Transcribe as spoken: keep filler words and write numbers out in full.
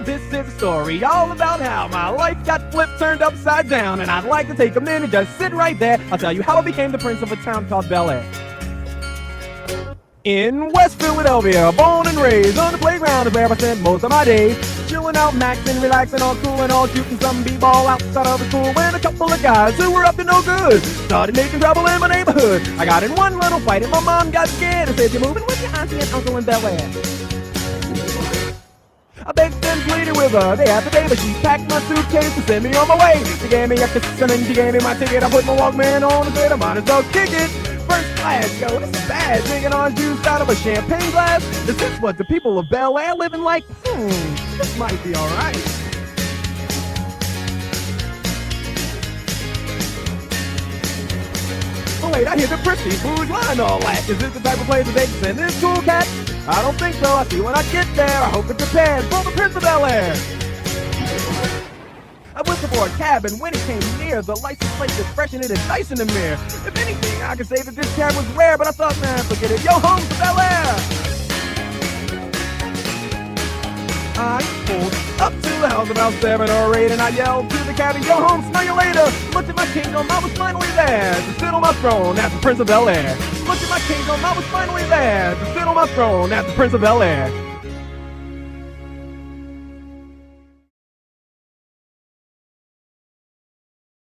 this is a story all about how my life got flipped, turned upside down, and I'd like to take a minute, just sit right there. I'll tell you how I became the prince of a town called Bel Air. In West Philadelphia, born and raised on the playground is where I spent most of my days. Chilling out, maxing, relaxing, all cool and all shooting some b-ball outside of the school when a couple of guys who were up to no good started making trouble in my neighborhood. I got in one little fight and my mom got scared and said, "You're moving with your auntie and uncle in Bel Air." I begged and pleaded with her day after day, but she packed my suitcase to send me on my way. She gave me a kiss and then she gave me my ticket. I put my Walkman on and said I might as well kick it. First class, yo, this is bad. Drinking orange juice out of a champagne glass. Is this what the people of Bel Air living like? Hmm, this might be alright. Oh wait, I hear the pretty food line all that. Is this the type of place that they can send this cool cat? I don't think so. I see when I get there. I hope it's prepared for the Prince of Bel Air. I whistled for a cab, and when it came near, the license plate was fresh and it had dice in the mirror. If anything, I could say that this cab was rare, but I thought, man, forget it. Yo, home to Bel Air. I pulled up to the house about seven or eight, and I yelled to the cabby, "Yo, home, smell you later." Looked at my kingdom, I was finally there to sit on my throne as the Prince of Bel Air. Looked at my kingdom, I was finally there to sit on my throne as the Prince of Bel Air.